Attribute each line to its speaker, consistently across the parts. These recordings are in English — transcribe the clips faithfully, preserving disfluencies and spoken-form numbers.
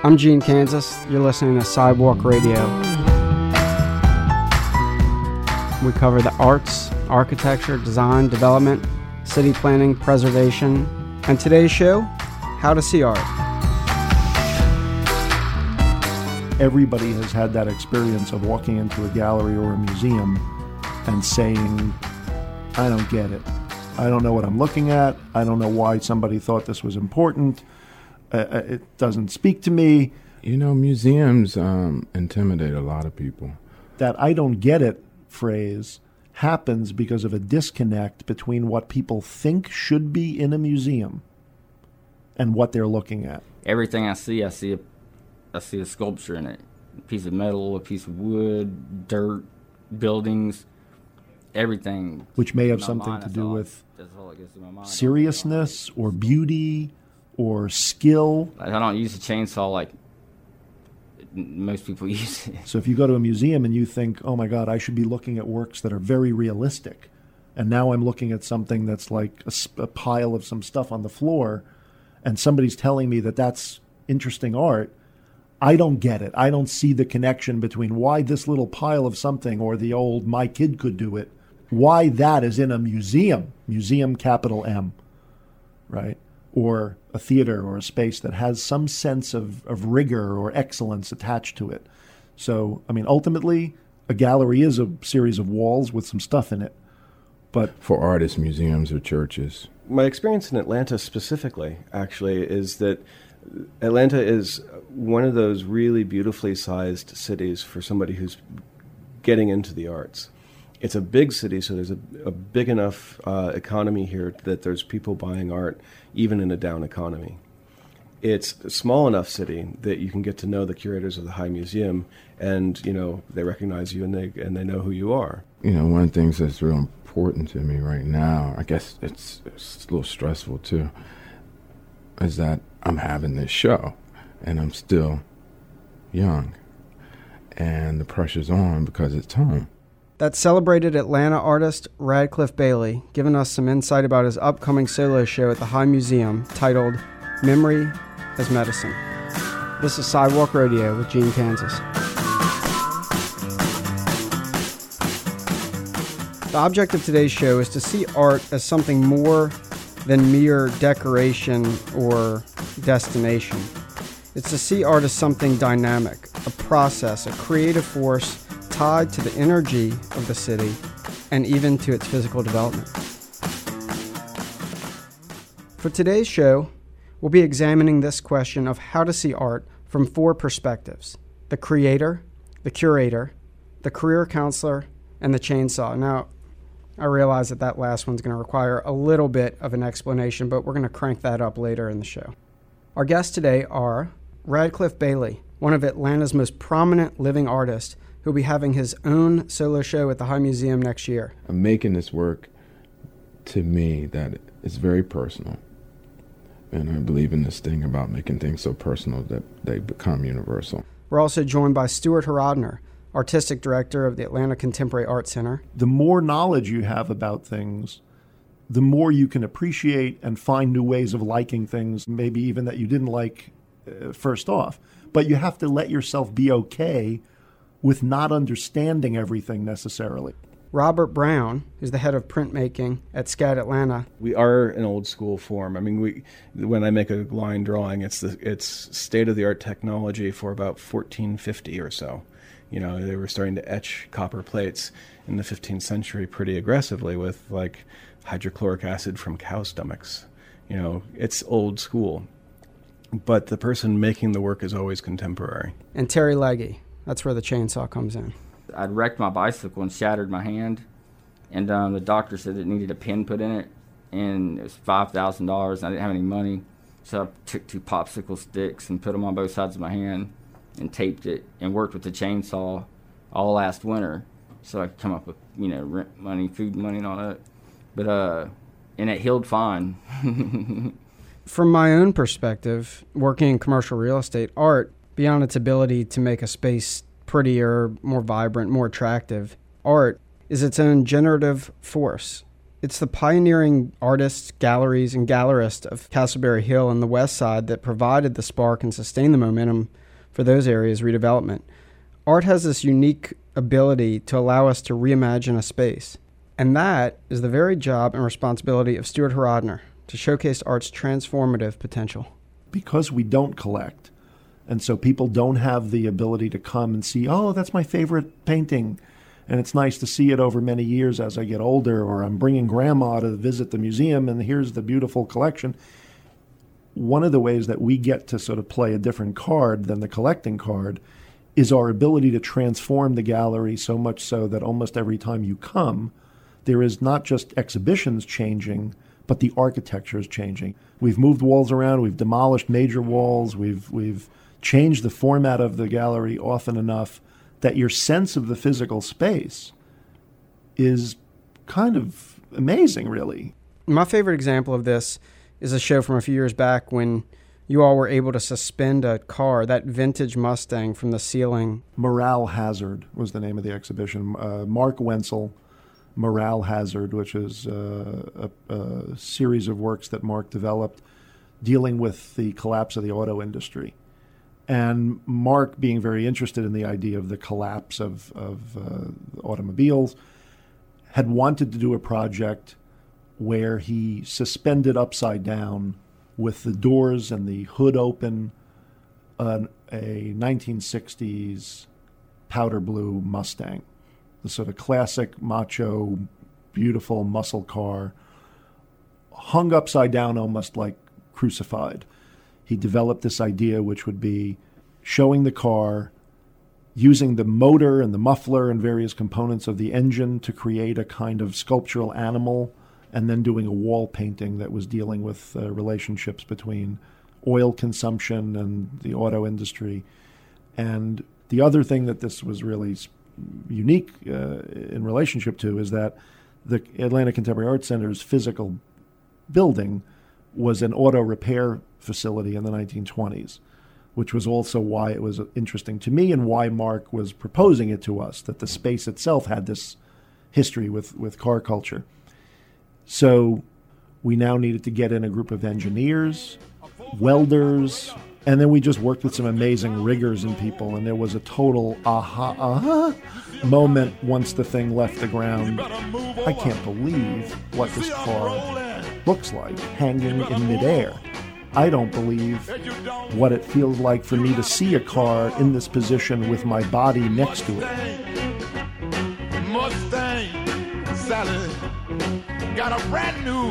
Speaker 1: I'm Gene Kansas. You're listening to Sidewalk Radio. We cover the arts, architecture, design, development, city planning, preservation, and today's show, how to see art.
Speaker 2: Everybody has had that experience of walking into a gallery or a museum and saying, I don't get it. I don't know what I'm looking at. I don't know why somebody thought this was important. Uh, it doesn't speak to me.
Speaker 3: You know, museums um, intimidate a lot of people.
Speaker 2: That I don't get it phrase happens because of a disconnect between what people think should be in a museum and what they're looking at.
Speaker 4: Everything I see, I see a, I see a sculpture in it. A piece of metal, a piece of wood, dirt, buildings, everything.
Speaker 2: Which may have something to do with seriousness or beauty or skill.
Speaker 4: I don't use a chainsaw like most people use it.
Speaker 2: So if you go to a museum and you think, oh my God, I should be looking at works that are very realistic, and now I'm looking at something that's like a, a pile of some stuff on the floor, and somebody's telling me that that's interesting art, I don't get it. I don't see the connection between why this little pile of something or the old my kid could do it, why that is in a museum, museum capital M, right? Or a theater or a space that has some sense of, of rigor or excellence attached to it. So, I mean, ultimately, a gallery is a series of walls with some stuff in it. But
Speaker 3: for artists, museums are churches.
Speaker 5: My experience in Atlanta specifically, actually, is that Atlanta is one of those really beautifully sized cities for somebody who's getting into the arts. It's a big city, so there's a, a big enough uh, economy here that there's people buying art, even in a down economy. It's a small enough city that you can get to know the curators of the High Museum, and you know they recognize you and they and they know who you are.
Speaker 3: You know, one of the things that's real important to me right now, I guess it's, it's a little stressful too, is that I'm having this show, and I'm still young, and the pressure's on because it's home.
Speaker 1: That's celebrated Atlanta artist Radcliffe Bailey, giving us some insight about his upcoming solo show at the High Museum titled Memory as Medicine. This is Sidewalk Radio with Gene Kansas. The object of today's show is to see art as something more than mere decoration or destination. It's to see art as something dynamic, a process, a creative force tied to the energy of the city and even to its physical development. For today's show, we'll be examining this question of how to see art from four perspectives: the creator, the curator, the career counselor, and the chainsaw. Now, I realize that that last one's going to require a little bit of an explanation, but we're going to crank that up later in the show. Our guests today are Radcliffe Bailey, one of Atlanta's most prominent living artists, who'll be having his own solo show at the High Museum next year.
Speaker 3: I'm making this work, to me, that is very personal. And I believe in this thing about making things so personal that they become universal.
Speaker 1: We're also joined by Stuart Harodner, artistic director of the Atlanta Contemporary Art Center.
Speaker 2: The more knowledge you have about things, the more you can appreciate and find new ways of liking things, maybe even that you didn't like uh, first off. But you have to let yourself be okay with not understanding everything necessarily.
Speaker 1: Robert Brown is the head of printmaking at SCAD Atlanta.
Speaker 5: We are an old school form. I mean, we when I make a line drawing, it's the it's state of the art technology for about fourteen fifty or so. You know, they were starting to etch copper plates in the fifteenth century pretty aggressively with like hydrochloric acid from cow stomachs. You know, it's old school. But the person making the work is always contemporary.
Speaker 1: And Terry Legge. That's where the chainsaw comes in.
Speaker 4: I'd wrecked my bicycle and shattered my hand, and um, the doctor said it needed a pin put in it, and it was five thousand dollars, and I didn't have any money, so I took two popsicle sticks and put them on both sides of my hand and taped it and worked with the chainsaw all last winter so I could come up with, you know, rent money, food money, and all that. But, uh, and it healed fine.
Speaker 1: From my own perspective, working in commercial real estate, art, beyond its ability to make a space prettier, more vibrant, more attractive, art is its own generative force. It's the pioneering artists, galleries, and gallerists of Castleberry Hill and the West Side that provided the spark and sustained the momentum for those areas' redevelopment. Art has this unique ability to allow us to reimagine a space. And that is the very job and responsibility of Stuart Horodner, to showcase art's transformative potential.
Speaker 2: Because we don't collect, and so people don't have the ability to come and see, oh, that's my favorite painting, and it's nice to see it over many years as I get older, or I'm bringing grandma to visit the museum, and here's the beautiful collection. One of the ways that we get to sort of play a different card than the collecting card is our ability to transform the gallery, so much so that almost every time you come, there is not just exhibitions changing, but the architecture is changing. We've moved walls around, we've demolished major walls, we've we've changed the format of the gallery often enough that your sense of the physical space is kind of amazing, really.
Speaker 1: My favorite example of this is a show from a few years back when you all were able to suspend a car, that vintage Mustang, from the ceiling.
Speaker 2: Morale Hazard was the name of the exhibition. Uh, Mark Wenzel, Morale Hazard, which is uh, a, a series of works that Mark developed dealing with the collapse of the auto industry. And Mark, being very interested in the idea of the collapse of, of uh, automobiles, had wanted to do a project where he suspended upside down with the doors and the hood open an, a nineteen sixties powder blue Mustang, the sort of classic macho, beautiful muscle car, hung upside down almost like crucified. He developed this idea, which would be showing the car, using the motor and the muffler and various components of the engine to create a kind of sculptural animal, and then doing a wall painting that was dealing with uh, relationships between oil consumption and the auto industry. And the other thing that this was really unique uh, in relationship to is that the Atlanta Contemporary Art Center's physical building was an auto repair facility in the nineteen twenties, which was also why it was interesting to me and why Mark was proposing it to us, that the space itself had this history with, with car culture. So we now needed to get in a group of engineers, welders, and then we just worked with some amazing riggers and people, and there was a total aha, aha moment once the thing left the ground. I can't believe what this car looks like hanging in midair. I don't believe what it feels like for me to see a car in this position with my body next to it.
Speaker 6: Mustang Sally got a brand new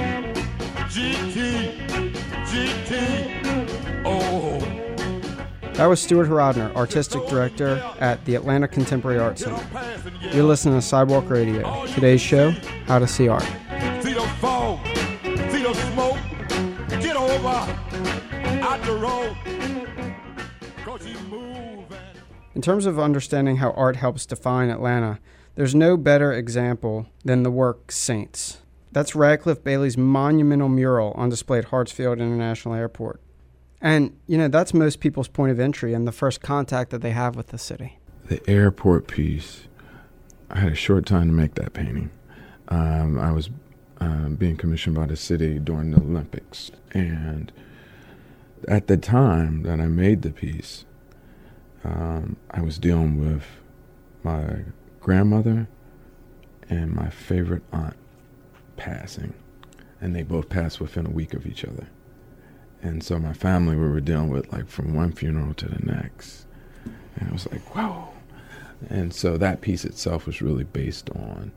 Speaker 6: G T, G T, oh.
Speaker 1: That was Stuart Horodner, Artistic Director at the Atlanta Contemporary Art Center. You're listening to Sidewalk Radio. Today's show, How to See Art.
Speaker 6: See the fog, see the smoke, get over out the road, 'cause you moving.
Speaker 1: In terms of understanding how art helps define Atlanta, there's no better example than the work Saints. That's Radcliffe Bailey's monumental mural on display at Hartsfield International Airport. And, you know, that's most people's point of entry and the first contact that they have with the city.
Speaker 3: The airport piece, I had a short time to make that painting. Um, I was uh, being commissioned by the city during the Olympics. And at the time that I made the piece, um, I was dealing with my grandmother and my favorite aunt passing, and they both passed within a week of each other. And so my family, we were dealing with like from one funeral to the next, and it was like, whoa. And so that piece itself was really based on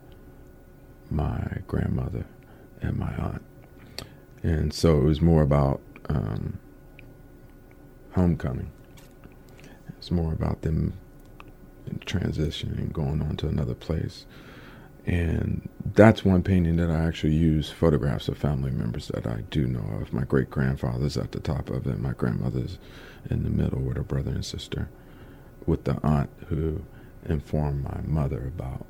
Speaker 3: my grandmother and my aunt. And so it was more about um, homecoming. It's more about them transitioning, going on to another place. And that's one painting that I actually use photographs of family members that I do know of. My great-grandfather's at the top of it. My grandmother's in the middle with her brother and sister, with the aunt who informed my mother about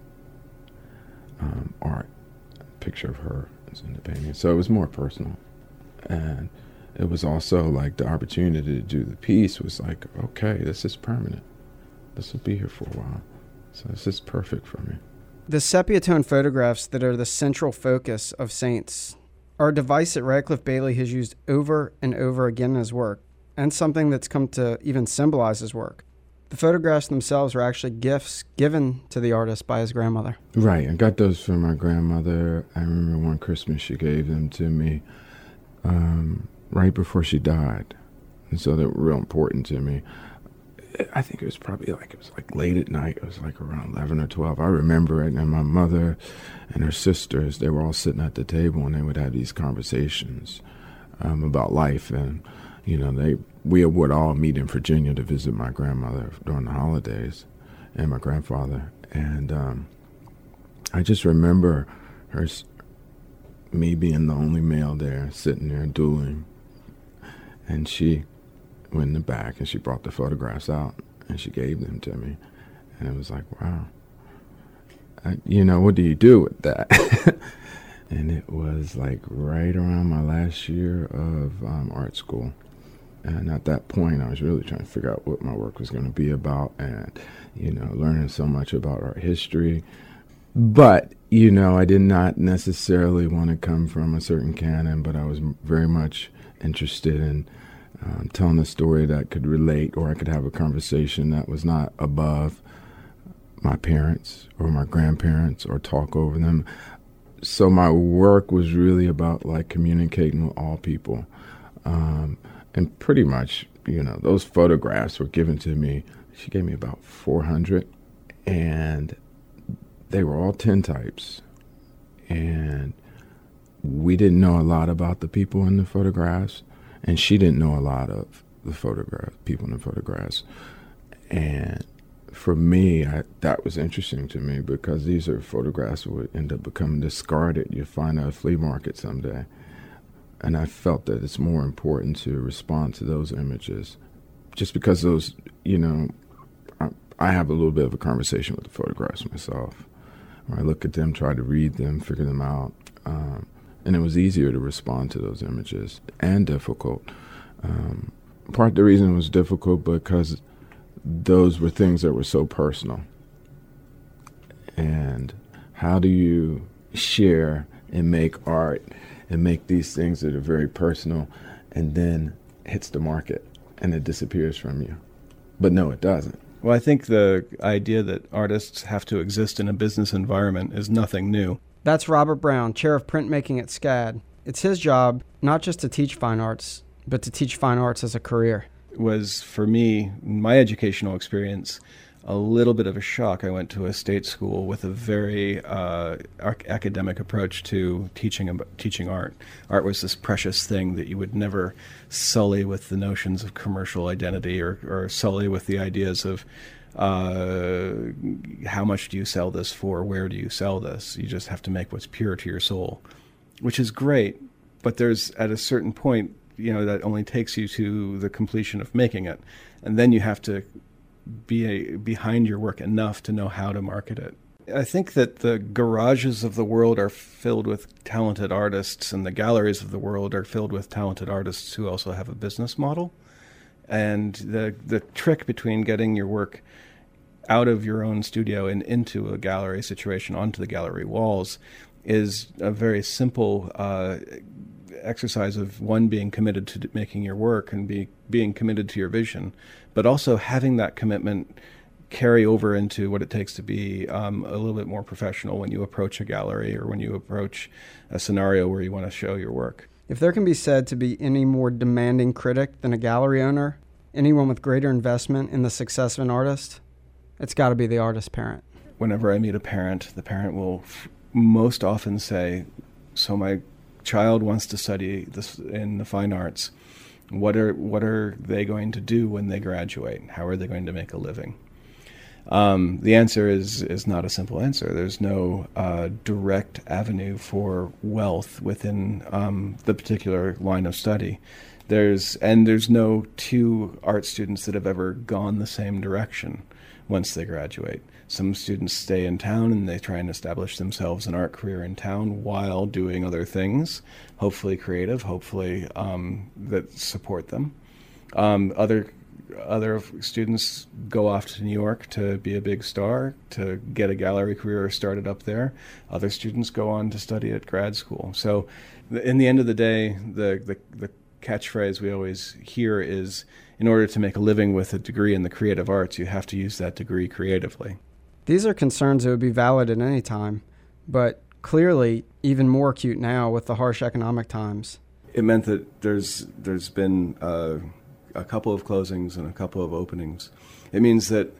Speaker 3: um, art. A picture of her is in the painting. So it was more personal. And it was also like the opportunity to do the piece was like, okay, this is permanent. This will be here for a while. So this is perfect for me.
Speaker 1: The sepia tone photographs that are the central focus of Saints are a device that Radcliffe Bailey has used over and over again in his work, and something that's come to even symbolize his work. The photographs themselves are actually gifts given to the artist by his grandmother.
Speaker 3: Right, I got those from my grandmother. I remember one Christmas she gave them to me um, right before she died, and so they were real important to me. I think it was probably like, it was like late at night. It was like around eleven or twelve. I remember it, and my mother and her sisters, they were all sitting at the table, and they would have these conversations um, about life. And, you know, they we would all meet in Virginia to visit my grandmother during the holidays and my grandfather. And um, I just remember her, me being the only male there, sitting there dueling. And she went in the back and she brought the photographs out and she gave them to me. And it was like, wow, I, you know, what do you do with that? And it was like right around my last year of um, art school. And at that point, I was really trying to figure out what my work was going to be about and, you know, learning so much about art history. But, you know, I did not necessarily want to come from a certain canon, but I was very much interested in um, telling a story that could relate, or I could have a conversation that was not above my parents or my grandparents or talk over them. So my work was really about like communicating with all people. Um, and pretty much, you know, those photographs were given to me. She gave me about four hundred, and they were all tintypes. And we didn't know a lot about the people in the photographs, and she didn't know a lot of the photograph people in the photographs. And for me, I, that was interesting to me, because these are photographs that would end up becoming discarded. You find at a flea market someday. And I felt that it's more important to respond to those images, just because those, you know, I, I have a little bit of a conversation with the photographs myself, where I look at them, try to read them, figure them out. Um, and it was easier to respond to those images, and difficult. Um, part of the reason it was difficult because those were things that were so personal. And how do you share and make art and make these things that are very personal, and then hits the market and it disappears from you? But no, it doesn't.
Speaker 5: Well, I think the idea that artists have to exist in a business environment is nothing new.
Speaker 1: That's Robert Brown, chair of printmaking at SCAD. It's his job not just to teach fine arts, but to teach fine arts as a career.
Speaker 5: It was, for me, my educational experience, a little bit of a shock. I went to a state school with a very uh, ac- academic approach to teaching teaching art. Art was this precious thing that you would never sully with the notions of commercial identity, or, or sully with the ideas of uh, how much do you sell this for, where do you sell this. You just have to make what's pure to your soul, which is great, but there's, at a certain point, you know, that only takes you to the completion of making it, and then you have to be a, behind your work enough to know how to market it. I think that the garages of the world are filled with talented artists, and the galleries of the world are filled with talented artists who also have a business model. And the the trick between getting your work out of your own studio and into a gallery situation, onto the gallery walls, is a very simple uh, exercise of, one, being committed to making your work and be being committed to your vision, but also having that commitment carry over into what it takes to be um, a little bit more professional when you approach a gallery or when you approach a scenario where you want to show your work.
Speaker 1: If there can be said to be any more demanding critic than a gallery owner, anyone with greater investment in the success of an artist, it's got to be the artist parent.
Speaker 5: Whenever I meet a parent, the parent will f- most often say, so my child wants to study this in the fine arts. What are what are they going to do when they graduate? How are they going to make a living? Um, the answer is is not a simple answer. There's no uh, direct avenue for wealth within um, the particular line of study. There's and there's no two art students that have ever gone the same direction once they graduate. Some students stay in town and they try and establish themselves an art career in town while doing other things, hopefully creative, hopefully um, that support them. Um, other other students go off to New York to be a big star, to get a gallery career started up there. Other students go on to study at grad school. So in the end of the day, the, the, the catchphrase we always hear is, in order to make a living with a degree in the creative arts, you have to use that degree creatively.
Speaker 1: These are concerns that would be valid at any time, but clearly even more acute now with the harsh economic times.
Speaker 5: It meant that there's there's been uh, a couple of closings and a couple of openings. It means that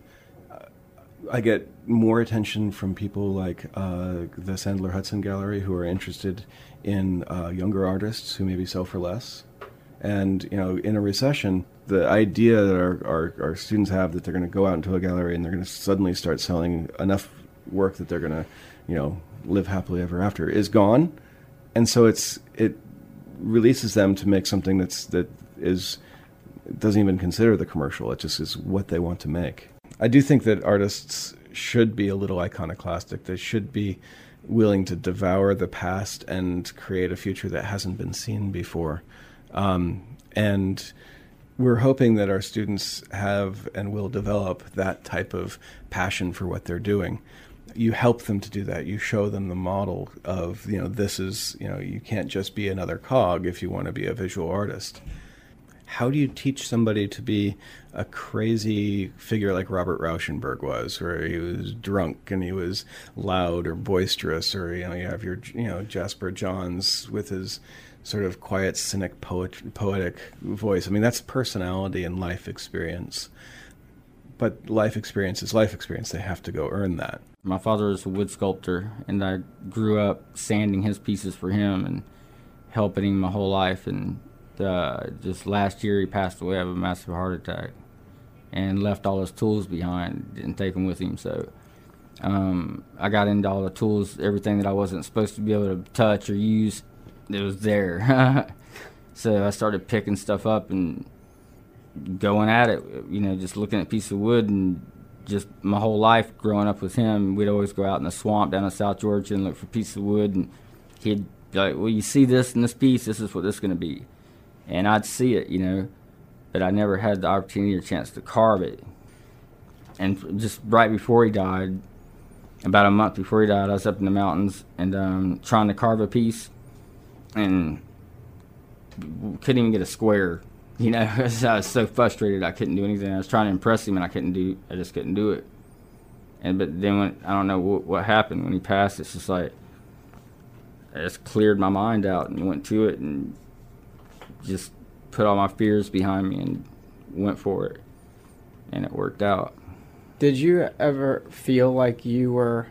Speaker 5: I get more attention from people like uh, the Sandler Hudson Gallery, who are interested in uh, younger artists who maybe sell for less. And, you know, in a recession, the idea that our, our, our students have that they're going to go out into a gallery and they're going to suddenly start selling enough work that they're going to, you know, live happily ever after is gone. And so it's it releases them to make something that's that is doesn't even consider the commercial. It just is what they want to make. I do think that artists should be a little iconoclastic. They should be willing to devour the past and create a future that hasn't been seen before. Um, and we're hoping that our students have and will develop that type of passion for what they're doing. You help them to do that. You show them the model of, you know, this is, you know, you can't just be another cog if you want to be a visual artist. How do you teach somebody to be a crazy figure like Robert Rauschenberg was, where he was drunk and he was loud or boisterous, or, you know, you have your, you know, Jasper Johns with his sort of quiet, cynic, poet, poetic voice. I mean, that's personality and life experience. But life experience is life experience. They have to go earn that.
Speaker 4: My father was a wood sculptor, and I grew up sanding his pieces for him and helping him my whole life. And uh, just last year, he passed away of a massive heart attack and left all his tools behind, didn't take them with him. So um, I got into all the tools, everything that I wasn't supposed to be able to touch or use. It was there. So I started picking stuff up and going at it, you know, just looking at a piece of wood. And just my whole life growing up with him, we'd always go out in the swamp down in South Georgia and look for pieces of wood. And he'd be like, well, you see this in this piece, this is what this is going to be. And I'd see it, you know, but I never had the opportunity or chance to carve it. And just right before he died, about a month before he died, I was up in the mountains and um, trying to carve a piece. And couldn't even get a square, you know. I was so frustrated I couldn't do anything. I was trying to impress him and I couldn't do. I just couldn't do it. And but then when I don't know what, what happened when he passed, it's just like I just cleared my mind out and went to it and just put all my fears behind me and went for it, and it worked out.
Speaker 1: Did you ever feel like you were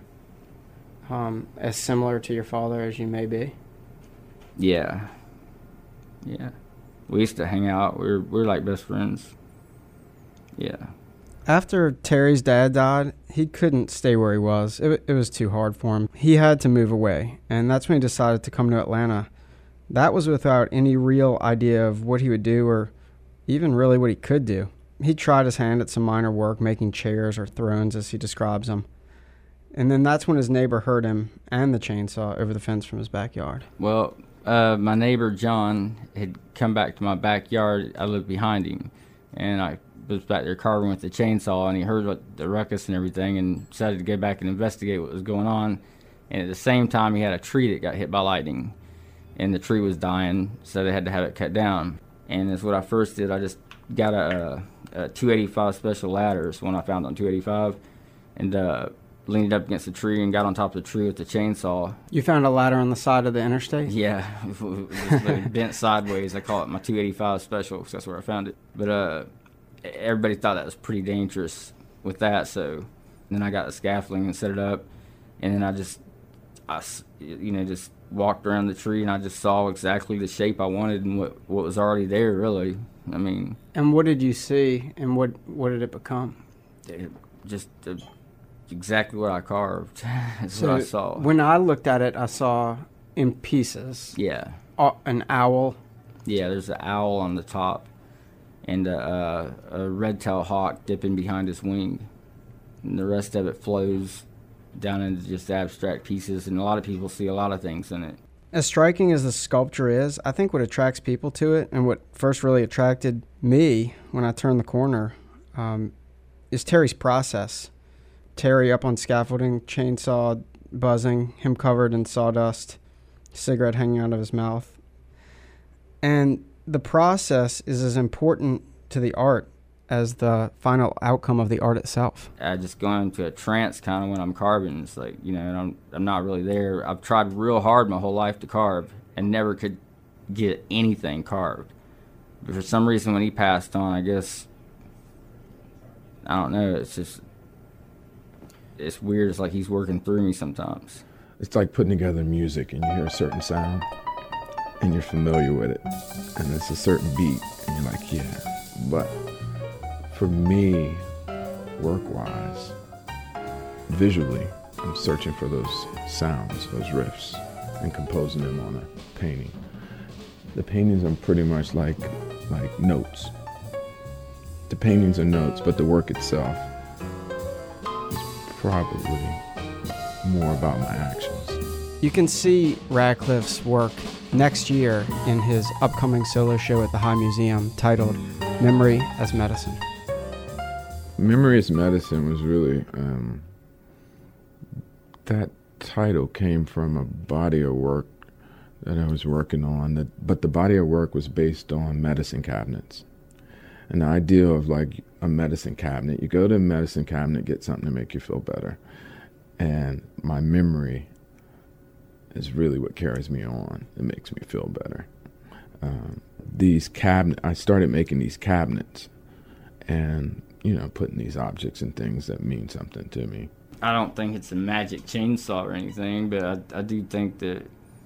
Speaker 1: um, as similar to your father as you may be?
Speaker 4: Yeah. Yeah. We used to hang out. We were, we were like best friends. Yeah.
Speaker 1: After Terry's dad died, he couldn't stay where he was. It, it was too hard for him. He had to move away, and that's when he decided to come to Atlanta. That was without any real idea of what he would do or even really what he could do. He tried his hand at some minor work, making chairs or thrones, as he describes them. And then that's when his neighbor heard him and the chainsaw over the fence from his backyard.
Speaker 4: Well, uh, my neighbor, John, had come back to my backyard. I looked behind him, and I was back there carving with the chainsaw, and he heard what, the ruckus and everything and decided to go back and investigate what was going on. And at the same time, he had a tree that got hit by lightning, and the tree was dying, so they had to have it cut down. And that's what I first did. I just got a, a, a two eighty-five special ladder, is one I found on two eighty-five, and uh, leaned up against the tree and got on top of the tree with the chainsaw.
Speaker 1: You found a ladder on the side of the interstate?
Speaker 4: Yeah, it was bent sideways. I call it my two eighty-five special because that's where I found it. But uh, everybody thought that was pretty dangerous with that, so then I got the scaffolding and set it up, and then I just, I, you know, just walked around the tree, and I just saw exactly the shape I wanted and what, what was already there, really. I mean...
Speaker 1: And what did you see, and what, what did it become?
Speaker 4: It just... Uh, exactly what I carved. That's
Speaker 1: so
Speaker 4: what I saw.
Speaker 1: When I looked at it, I saw in pieces.
Speaker 4: Yeah.
Speaker 1: Uh, an owl.
Speaker 4: Yeah, there's an owl on the top and a, a, a red-tailed hawk dipping behind his wing. And the rest of it flows down into just abstract pieces, and a lot of people see a lot of things in it.
Speaker 1: As striking as the sculpture is, I think what attracts people to it, and what first really attracted me when I turned the corner, um, is Terry's process. Terry up on scaffolding, chainsaw buzzing, him covered in sawdust, cigarette hanging out of his mouth. And the process is as important to the art as the final outcome of the art itself.
Speaker 4: I just go into a trance kind of when I'm carving. It's like, you know, and I'm I'm not really there. I've tried real hard my whole life to carve and never could get anything carved. But for some reason when he passed on, I guess, I don't know, it's just, it's weird. It's like he's working through me sometimes.
Speaker 3: It's like putting together music and you hear a certain sound and you're familiar with it. And it's a certain beat and you're like, yeah. But for me, work-wise, visually, I'm searching for those sounds, those riffs, and composing them on a painting. The paintings are pretty much like like notes. The paintings are notes, but the work itself is probably more about my actions.
Speaker 1: You can see Radcliffe's work next year in his upcoming solo show at the High Museum titled Memory as Medicine.
Speaker 3: Memory as Medicine was really, um, that title came from a body of work that I was working on, that, but the body of work was based on medicine cabinets. And the idea of like a medicine cabinet, you go to a medicine cabinet, get something to make you feel better. And my memory is really what carries me on. It makes me feel better. Um, these cabinet, I started making these cabinets and, you know, putting these objects and things that mean something to me.
Speaker 4: I don't think it's a magic chainsaw or anything, but I, I do think that,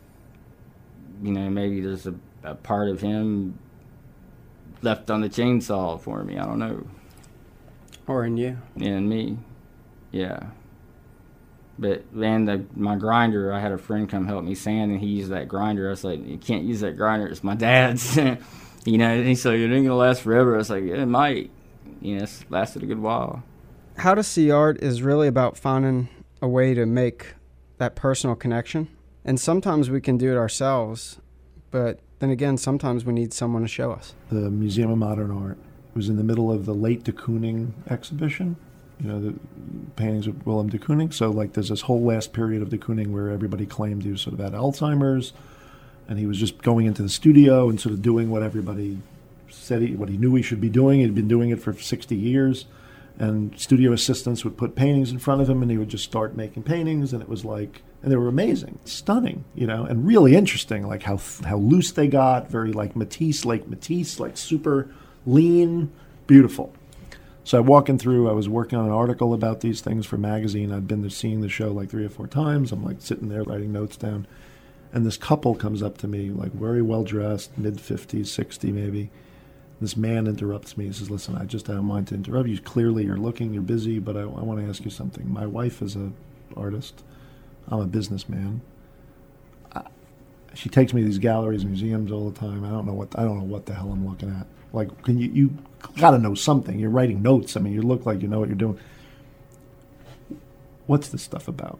Speaker 4: you know, maybe there's a, a part of him left on the chainsaw for me. I don't know.
Speaker 1: Or in you.
Speaker 4: In me, yeah. But then the, my grinder, I had a friend come help me sand, and he used that grinder. I was like, you can't use that grinder. It's my dad's. You know, and he said, it ain't going to last forever. I was like, yeah, it might. You know, it's lasted a good while.
Speaker 1: How to see art is really about finding a way to make that personal connection. And sometimes we can do it ourselves, but then again, sometimes we need someone to show us.
Speaker 2: The Museum of Modern Art was in the middle of the late de Kooning exhibition, you know, the paintings of Willem de Kooning. So, like, there's this whole last period of de Kooning where everybody claimed he was sort of had Alzheimer's, and he was just going into the studio and sort of doing what everybody said he, what he knew he should be doing. He'd been doing it for sixty years, and studio assistants would put paintings in front of him, and he would just start making paintings, and it was like, and they were amazing, stunning, you know, and really interesting, like how how loose they got, very like Matisse, like Matisse, like super lean, beautiful. So I'm walking through, I was working on an article about these things for a magazine. I'd been there seeing the show like three or four times. I'm like sitting there writing notes down. And this couple comes up to me, like very well dressed, mid fifties, sixty maybe. This man interrupts me. He says, listen, I just don't mind to interrupt you. Clearly you're looking, you're busy, but I, I want to ask you something. My wife is an artist. I'm a businessman. I, she takes me to these galleries and museums all the time. I don't know what I don't know what the hell I'm looking at. Like, can you you got to know something. You're writing notes. I mean, you look like you know what you're doing. What's this stuff about?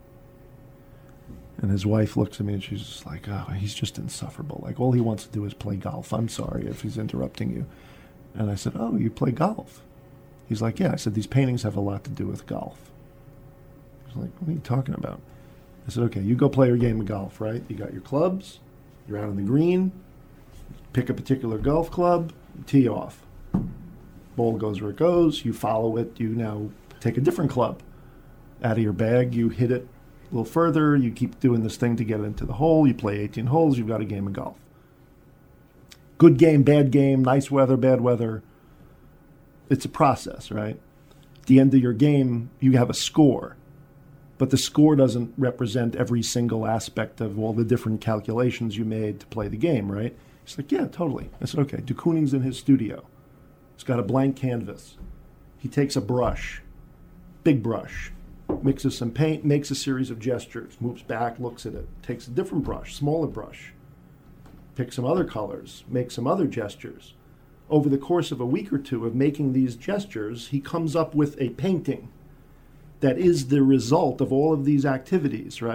Speaker 2: And his wife looks at me and she's just like, oh, he's just insufferable. Like, all he wants to do is play golf. I'm sorry if he's interrupting you. And I said, oh, you play golf? He's like, yeah. I said, these paintings have a lot to do with golf. He's like, what are you talking about? I said, okay, you go play your game of golf, right? You got your clubs. You're out on the green. Pick a particular golf club. Tee off. Ball goes where it goes. You follow it. You now take a different club out of your bag. You hit it a little further. You keep doing this thing to get it into the hole. You play eighteen holes. You've got a game of golf. Good game, bad game, nice weather, bad weather. It's a process, right? At the end of your game, you have a score. But the score doesn't represent every single aspect of all the different calculations you made to play the game, right? He's like, yeah, totally. I said, okay, de Kooning's in his studio. He's got a blank canvas. He takes a brush, big brush, mixes some paint, makes a series of gestures, moves back, looks at it, takes a different brush, smaller brush, picks some other colors, makes some other gestures. Over the course of a week or two of making these gestures, he comes up with a painting that is the result of all of these activities, right?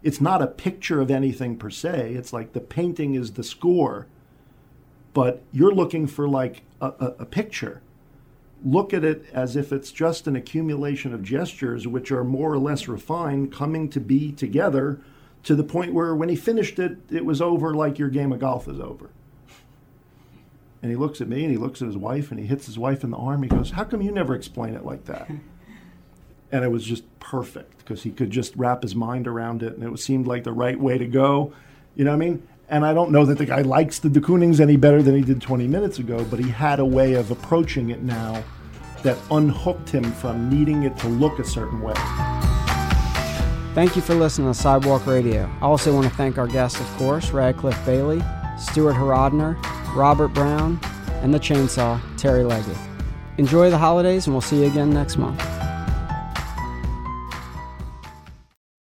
Speaker 2: it's not a picture of anything per se. It's like the painting is the score, but you're looking for like a, a, a picture. Look at it as if it's just an accumulation of gestures which are more or less refined, coming to be together to the point where when he finished it, it was over like your game of golf is over. And he looks at me and he looks at his wife and he hits his wife in the arm. He goes, "How come you never explain it like that?" And it was just perfect because he could just wrap his mind around it, and it seemed like the right way to go. You know what I mean? And I don't know that the guy likes the de Koonings any better than he did twenty minutes ago, but he had a way of approaching it now that unhooked him from needing it to look a certain way.
Speaker 1: Thank you for listening to Sidewalk Radio. I also want to thank our guests, of course, Radcliffe Bailey, Stuart Harodner, Robert Brown, and the Chainsaw, Terry Legge. Enjoy the holidays, and we'll see you again next month.